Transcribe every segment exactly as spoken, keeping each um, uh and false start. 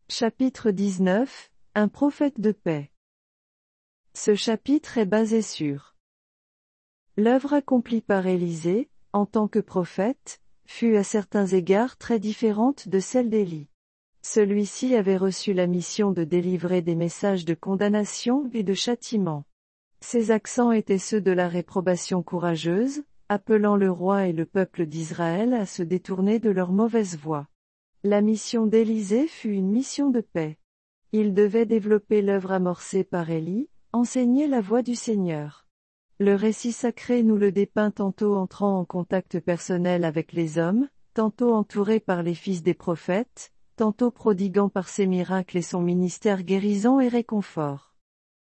Chapitre dix-neuf, Un prophète de paix. Ce chapitre est basé sur l'œuvre accomplie par Élisée, en tant que prophète, fut à certains égards très différente de celle d'Élie. Celui-ci avait reçu la mission de délivrer des messages de condamnation et de châtiment. Ses accents étaient ceux de la réprobation courageuse, appelant le roi et le peuple d'Israël à se détourner de leur mauvaise voie. La mission d'Élisée fut une mission de paix. Il devait développer l'œuvre amorcée par Élie, enseigner la voie du Seigneur. Le récit sacré nous le dépeint tantôt entrant en contact personnel avec les hommes, tantôt entouré par les fils des prophètes, tantôt prodiguant par ses miracles et son ministère guérison et réconfort.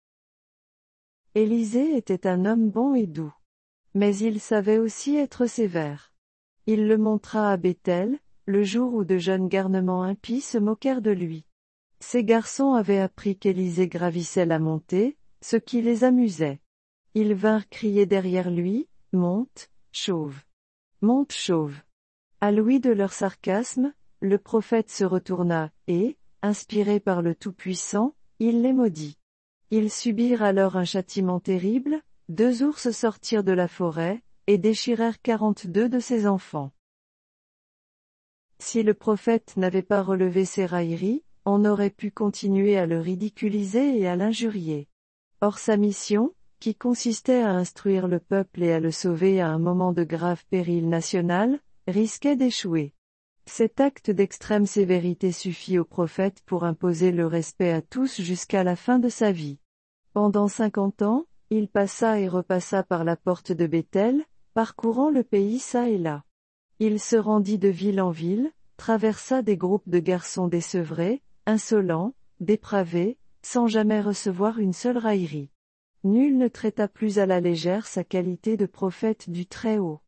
Élisée était un homme bon et doux. Mais il savait aussi être sévère. Il le montra à Béthel, le jour où de jeunes garnements impies se moquèrent de lui. Ces garçons avaient appris qu'Élisée gravissait la montée, ce qui les amusait. Ils vinrent crier derrière lui, « Monte, chauve! Monte, chauve !» À l'ouïe de leur sarcasme, le prophète se retourna, et, inspiré par le Tout-Puissant, il les maudit. Ils subirent alors un châtiment terrible, deux ours sortirent de la forêt, et déchirèrent quarante-deux de ses enfants. Si le prophète n'avait pas relevé ses railleries, on aurait pu continuer à le ridiculiser et à l'injurier. Or sa mission, qui consistait à instruire le peuple et à le sauver à un moment de grave péril national, risquait d'échouer. Cet acte d'extrême sévérité suffit au prophète pour imposer le respect à tous jusqu'à la fin de sa vie. Pendant cinquante ans, il passa et repassa par la porte de Béthel, parcourant le pays çà et là. Il se rendit de ville en ville, traversa des groupes de garçons désevrés, insolents, dépravés, sans jamais recevoir une seule raillerie. Nul ne traita plus à la légère sa qualité de prophète du Très-Haut.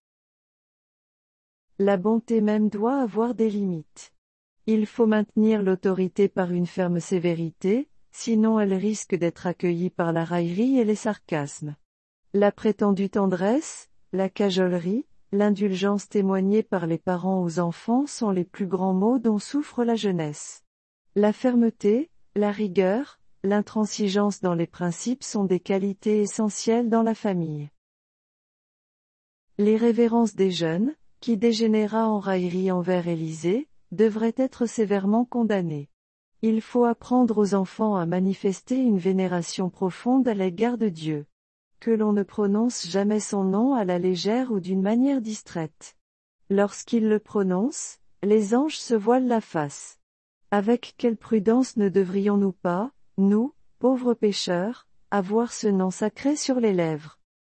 La bonté même doit avoir des limites. Il faut maintenir l'autorité par une ferme sévérité, sinon elle risque d'être accueillie par la raillerie et les sarcasmes. La prétendue tendresse, la cajolerie, l'indulgence témoignée par les parents aux enfants sont les plus grands maux dont souffre la jeunesse. La fermeté, la rigueur, l'intransigeance dans les principes sont des qualités essentielles dans la famille. L'irrévérence des jeunes, qui dégénéra en raillerie envers Élisée, devrait être sévèrement condamnée. Il faut apprendre aux enfants à manifester une vénération profonde à l'égard de Dieu. Que l'on ne prononce jamais son nom à la légère ou d'une manière distraite. Lorsqu'ils le prononcent, les anges se voilent la face. Avec quelle prudence ne devrions-nous pas, nous, pauvres pécheurs, avoir ce nom sacré sur les lèvres?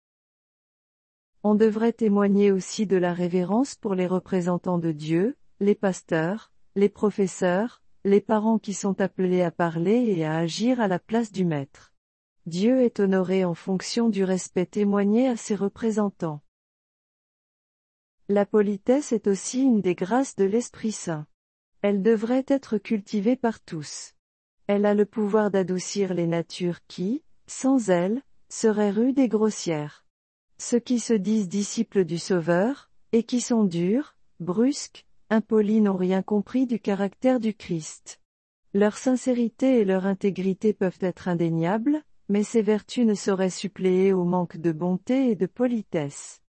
On devrait témoigner aussi de la révérence pour les représentants de Dieu, les pasteurs, les professeurs, les parents qui sont appelés à parler et à agir à la place du Maître. Dieu est honoré en fonction du respect témoigné à ses représentants. La politesse est aussi une des grâces de l'Esprit Saint. Elle devrait être cultivée par tous. Elle a le pouvoir d'adoucir les natures qui, sans elle, seraient rudes et grossières. Ceux qui se disent disciples du Sauveur, et qui sont durs, brusques, impolis n'ont rien compris du caractère du Christ. Leur sincérité et leur intégrité peuvent être indéniables, mais ces vertus ne sauraient suppléer au manque de bonté et de politesse.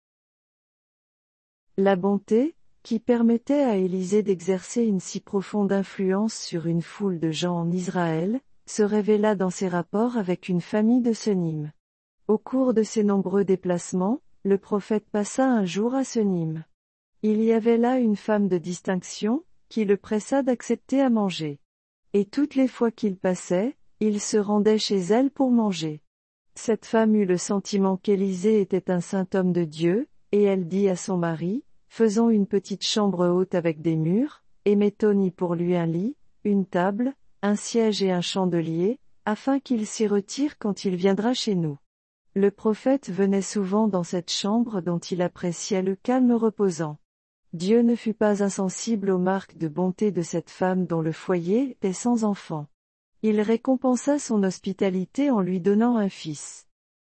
La bonté, qui permettait à Élisée d'exercer une si profonde influence sur une foule de gens en Israël, se révéla dans ses rapports avec une famille de Sonim. Au cours de ses nombreux déplacements, le prophète passa un jour à Sonim. Il y avait là une femme de distinction, qui le pressa d'accepter à manger. Et toutes les fois qu'il passait, il se rendait chez elle pour manger. Cette femme eut le sentiment qu'Élisée était un saint homme de Dieu, et elle dit à son mari, « Faisons une petite chambre haute avec des murs, et mettons-y pour lui un lit, une table, un siège et un chandelier, afin qu'il s'y retire quand il viendra chez nous. » Le prophète venait souvent dans cette chambre dont il appréciait le calme reposant. Dieu ne fut pas insensible aux marques de bonté de cette femme dont le foyer était sans enfant. Il récompensa son hospitalité en lui donnant un fils.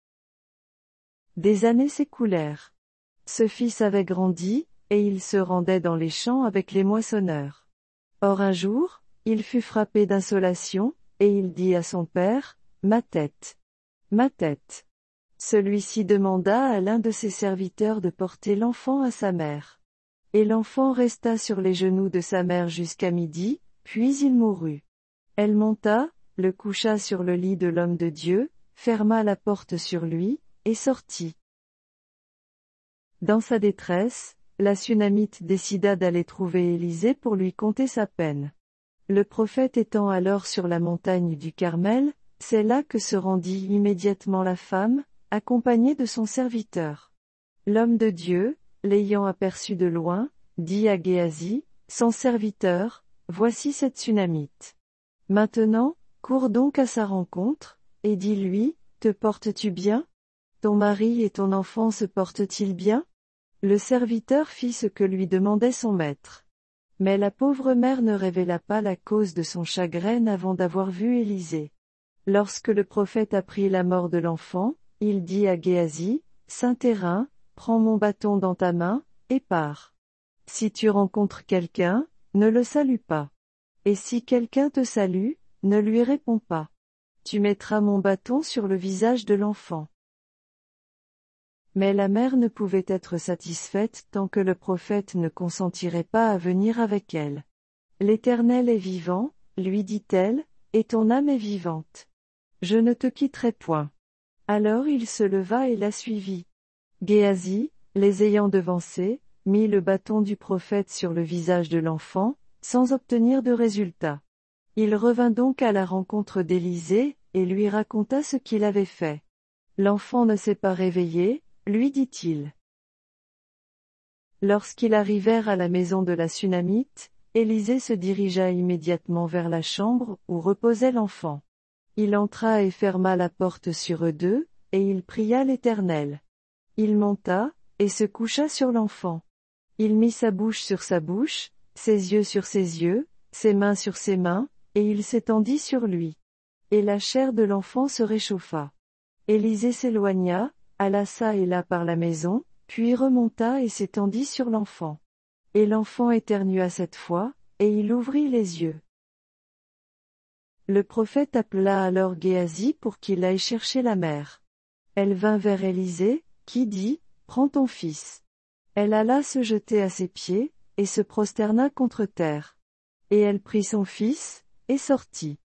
Des années s'écoulèrent. Ce fils avait grandi, et il se rendait dans les champs avec les moissonneurs. Or un jour, Il fut frappé d'insolation, et il dit à son père, « Ma tête! Ma tête !» Celui-ci demanda à l'un de ses serviteurs de porter l'enfant à sa mère. Et l'enfant resta sur les genoux de sa mère jusqu'à midi, puis il mourut. Elle monta, le coucha sur le lit de l'homme de Dieu, ferma la porte sur lui, et sortit. Dans sa détresse, la Sunamite décida d'aller trouver Élisée pour lui conter sa peine. Le prophète étant alors sur la montagne du Carmel, c'est là que se rendit immédiatement la femme, accompagnée de son serviteur. L'homme de Dieu, l'ayant aperçu de loin, dit à Géasi, son serviteur, « Voici cette Sunamite. Maintenant, cours donc à sa rencontre, et dis-lui, te portes-tu bien? Ton mari et ton enfant se portent-ils bien ?» Le serviteur fit ce que lui demandait son maître. Mais la pauvre mère ne révéla pas la cause de son chagrin avant d'avoir vu Élisée. Lorsque le prophète apprit la mort de l'enfant, il dit à Géasi, « Saint-Hérin, prends mon bâton dans ta main, et pars. Si tu rencontres quelqu'un, ne le salue pas. Et si quelqu'un te salue, ne lui réponds pas. Tu mettras mon bâton sur le visage de l'enfant. » Mais la mère ne pouvait être satisfaite tant que le prophète ne consentirait pas à venir avec elle. « L'Éternel est vivant, lui dit-elle, et ton âme est vivante. Je ne te quitterai point. » Alors il se leva et la suivit. Géasi, les ayant devancés, mit le bâton du prophète sur le visage de l'enfant, sans obtenir de résultat. Il revint donc à la rencontre d'Élisée, et lui raconta ce qu'il avait fait. L'enfant ne s'est pas réveillé, lui dit-il. Lorsqu'ils arrivèrent à la maison de la Sunamite, Élisée se dirigea immédiatement vers la chambre où reposait l'enfant. Il entra et ferma la porte sur eux deux, et il pria l'Éternel. Il monta, et se coucha sur l'enfant. Il mit sa bouche sur sa bouche, ses yeux sur ses yeux, ses mains sur ses mains, et il s'étendit sur lui. Et la chair de l'enfant se réchauffa. Élisée s'éloigna, alla çà et là par la maison, puis remonta et s'étendit sur l'enfant. Et l'enfant éternua cette fois, et il ouvrit les yeux. Le prophète appela alors Géasi pour qu'il aille chercher la mère. Elle vint vers Élisée, qui dit, « Prends ton fils. » Elle alla se jeter à ses pieds, et se prosterna contre terre. Et elle prit son fils, et sortit.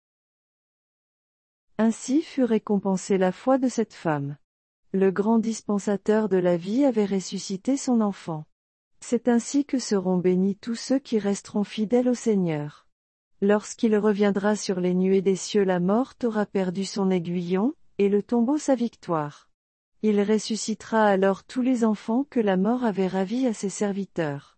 Ainsi fut récompensée la foi de cette femme. Le grand dispensateur de la vie avait ressuscité son enfant. C'est ainsi que seront bénis tous ceux qui resteront fidèles au Seigneur. Lorsqu'il reviendra sur les nuées des cieux, la mort aura perdu son aiguillon, et le tombeau sa victoire. Il ressuscitera alors tous les enfants que la mort avait ravis à ses serviteurs.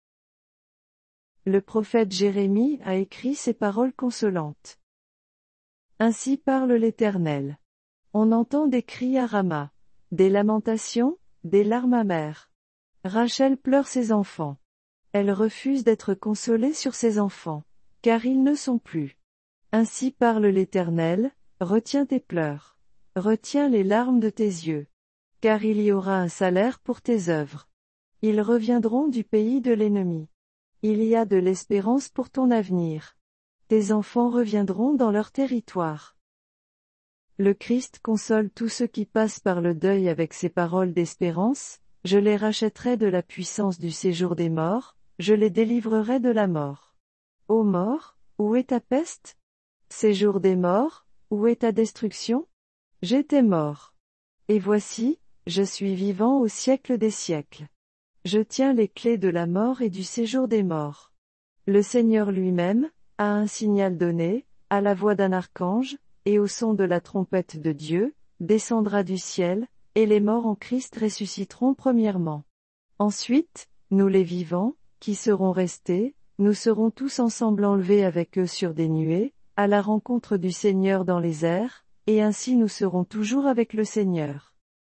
Le prophète Jérémie a écrit ces paroles consolantes. Ainsi parle l'Éternel. On entend des cris à Rama, des lamentations, des larmes amères. Rachel pleure ses enfants. Elle refuse d'être consolée sur ses enfants, car ils ne sont plus. Ainsi parle l'Éternel, retiens tes pleurs. Retiens les larmes de tes yeux. Car il y aura un salaire pour tes œuvres. Ils reviendront du pays de l'ennemi. Il y a de l'espérance pour ton avenir. Tes enfants reviendront dans leur territoire. Le Christ console tous ceux qui passent par le deuil avec ces paroles d'espérance, je les rachèterai de la puissance du séjour des morts, je les délivrerai de la mort. Ô mort, où est ta peste? Séjour des morts, où est ta destruction? J'étais mort. Et voici, je suis vivant au siècle des siècles. Je tiens les clés de la mort et du séjour des morts. Le Seigneur lui-même, a un signal donné, à la voix d'un archange, et au son de la trompette de Dieu, descendra du ciel, et les morts en Christ ressusciteront premièrement. Ensuite, nous les vivants, qui serons restés, nous serons tous ensemble enlevés avec eux sur des nuées, à la rencontre du Seigneur dans les airs, et ainsi nous serons toujours avec le Seigneur.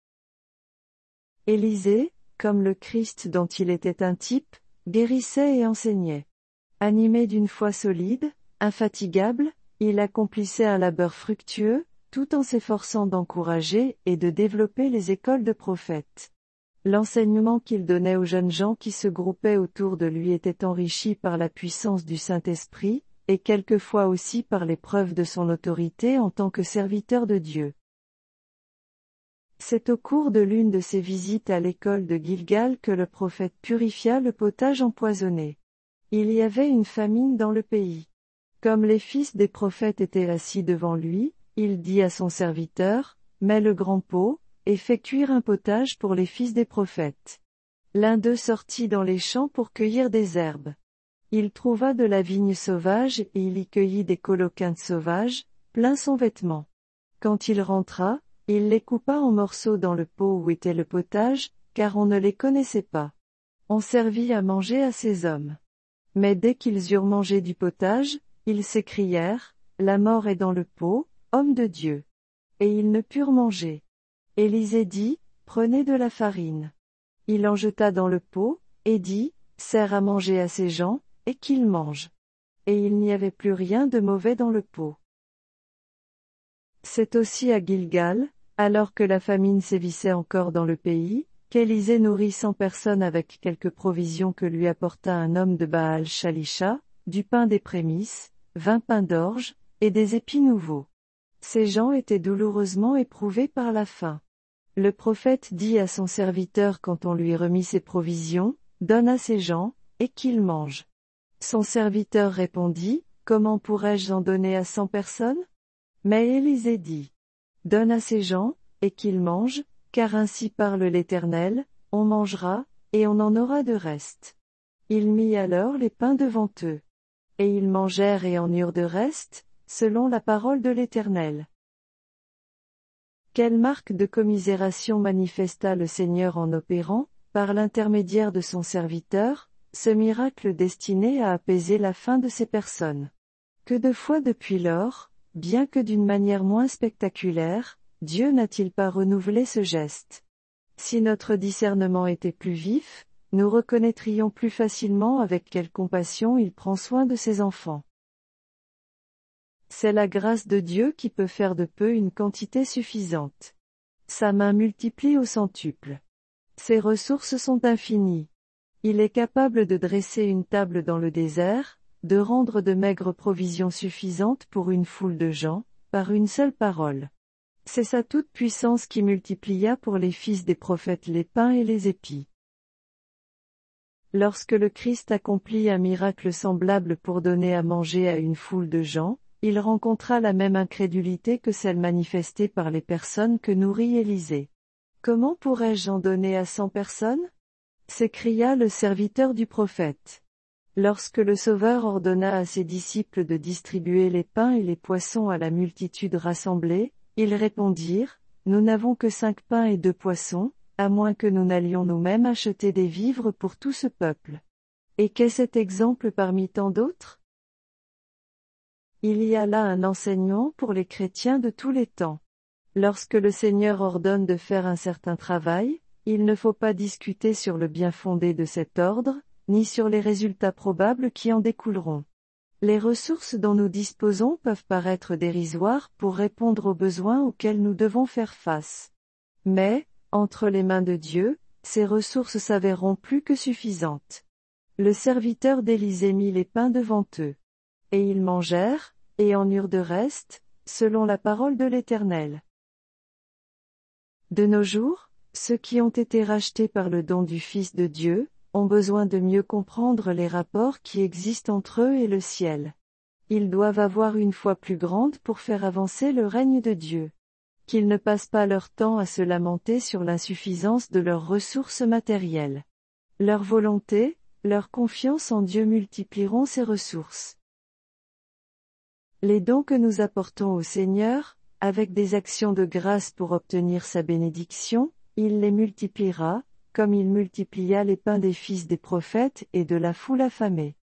Élisée, comme le Christ dont il était un type, guérissait et enseignait. Animé d'une foi solide, infatigable, il accomplissait un labeur fructueux, tout en s'efforçant d'encourager et de développer les écoles de prophètes. L'enseignement qu'il donnait aux jeunes gens qui se groupaient autour de lui était enrichi par la puissance du Saint-Esprit, et quelquefois aussi par les preuves de son autorité en tant que serviteur de Dieu. C'est au cours de l'une de ses visites à l'école de Gilgal que le prophète purifia le potage empoisonné. Il y avait une famine dans le pays. Comme les fils des prophètes étaient assis devant lui, il dit à son serviteur, « Mets le grand pot, et fais cuire un potage pour les fils des prophètes. » L'un d'eux sortit dans les champs pour cueillir des herbes. Il trouva de la vigne sauvage et il y cueillit des coloquintes sauvages, plein son vêtement. Quand il rentra, il les coupa en morceaux dans le pot où était le potage, car on ne les connaissait pas. On servit à manger à ces hommes. Mais dès qu'ils eurent mangé du potage, ils s'écrièrent, « La mort est dans le pot, homme de Dieu. » Et ils ne purent manger. Élisée dit, « Prenez de la farine. » Il en jeta dans le pot, et dit, « Sers à manger à ces gens, et qu'ils mangent. » Et il n'y avait plus rien de mauvais dans le pot. C'est aussi à Gilgal, alors que la famine sévissait encore dans le pays, qu'Élisée nourrit cent personnes avec quelques provisions que lui apporta un homme de Baal Shalisha, du pain des prémices, vingt pains d'orge, et des épis nouveaux. Ces gens étaient douloureusement éprouvés par la faim. Le prophète dit à son serviteur quand on lui remit ses provisions, « Donne à ces gens, et qu'ils mangent. » Son serviteur répondit, « Comment pourrais-je en donner à cent personnes ?» Mais Élisée dit, « Donne à ces gens, et qu'ils mangent, car ainsi parle l'Éternel, on mangera, et on en aura de reste. » Il mit alors les pains devant eux. Et ils mangèrent et en eurent de reste, selon la parole de l'Éternel. Quelle marque de commisération manifesta le Seigneur en opérant, par l'intermédiaire de son serviteur, ce miracle destiné à apaiser la faim de ces personnes. Que de fois depuis lors, bien que d'une manière moins spectaculaire, Dieu n'a-t-il pas renouvelé ce geste? Si notre discernement était plus vif, nous reconnaîtrions plus facilement avec quelle compassion il prend soin de ses enfants. C'est la grâce de Dieu qui peut faire de peu une quantité suffisante. Sa main multiplie au centuple. Ses ressources sont infinies. Il est capable de dresser une table dans le désert, de rendre de maigres provisions suffisantes pour une foule de gens, par une seule parole. C'est sa toute-puissance qui multiplia pour les fils des prophètes les pains et les épis. Lorsque le Christ accomplit un miracle semblable pour donner à manger à une foule de gens, il rencontra la même incrédulité que celle manifestée par les personnes que nourrit Élisée. « Comment pourrais-je en donner à cent personnes ?» s'écria le serviteur du prophète. Lorsque le Sauveur ordonna à ses disciples de distribuer les pains et les poissons à la multitude rassemblée, ils répondirent, « Nous n'avons que cinq pains et deux poissons, à moins que nous n'allions nous-mêmes acheter des vivres pour tout ce peuple. » Et qu'est cet exemple parmi tant d'autres? Il y a là un enseignement pour les chrétiens de tous les temps. Lorsque le Seigneur ordonne de faire un certain travail, il ne faut pas discuter sur le bien fondé de cet ordre, ni sur les résultats probables qui en découleront. Les ressources dont nous disposons peuvent paraître dérisoires pour répondre aux besoins auxquels nous devons faire face. Mais, entre les mains de Dieu, ces ressources s'avéreront plus que suffisantes. Le serviteur d'Élisée mit les pains devant eux. Et ils mangèrent, et en eurent de reste, selon la parole de l'Éternel. De nos jours, ceux qui ont été rachetés par le don du Fils de Dieu, ont besoin de mieux comprendre les rapports qui existent entre eux et le ciel. Ils doivent avoir une foi plus grande pour faire avancer le règne de Dieu. Qu'ils ne passent pas leur temps à se lamenter sur l'insuffisance de leurs ressources matérielles. Leur volonté, leur confiance en Dieu multiplieront ces ressources. Les dons que nous apportons au Seigneur, avec des actions de grâce pour obtenir sa bénédiction, il les multipliera, comme il multiplia les pains des fils des prophètes et de la foule affamée.